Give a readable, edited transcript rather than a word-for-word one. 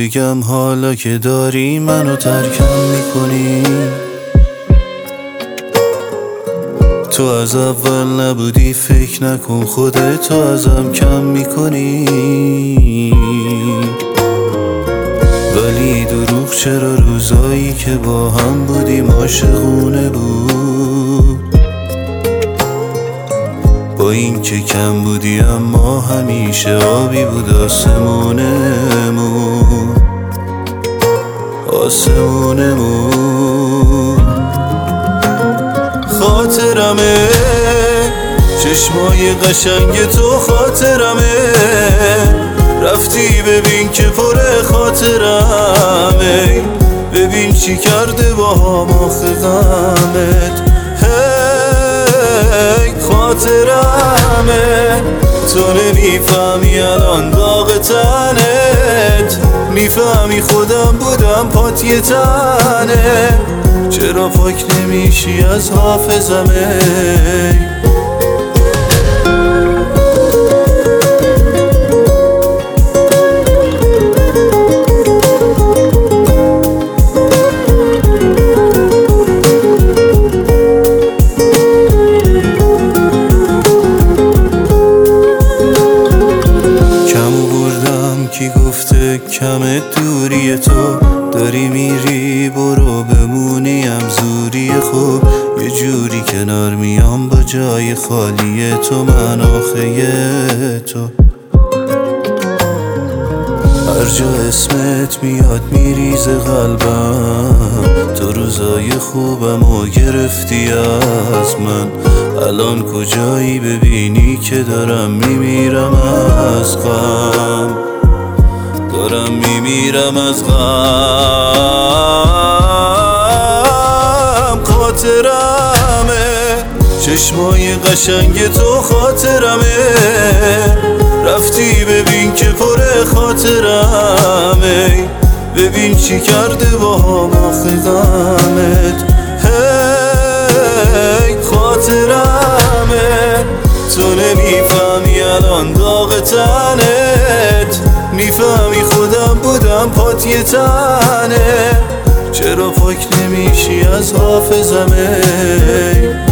بگم حالا که داری منو ترکم میکنی؟ تو از اول نبودی، فکر نکن خودتو ازم کم میکنی. ولی دروغ چرا؟ روزایی که با هم بودیم عاشقونه بود. با این که کم بودی اما همیشه آبی بود آسمونمون. خاطرمه چشمای قشنگ تو، خاطرمه رفتی ببین که پر خاطرمه. ببین چی کرده با هم آخه غمت. هی خاطرمه تو نمیفهمی الان داغ تنت. میفهمی خودم بودم پات یه تنه. چرا پاک نمیشی از حافظمه؟ کی گفته کم دوری تو؟ داری میری برو بمونیم زوری. خوب یه جوری کنار میام با جای خالی تو. من آخه تو هر جا اسمت میاد میریزه قلبم. تو روزای خوبم و گرفتی از من. الان کجایی ببینی که دارم میمیرم از غم. دارم میمیرم از غم. خاطرمه چشمای قشنگ تو، خاطرمه رفتی ببین که پر خاطرمه. ببین چی کرده با هم آخه غمت. هی خاطرمه تو نمیفهمی الان داغ تنت. میفهمی خودم بودم پات یه تنه. چرا پاک نمیشی از حافظمه؟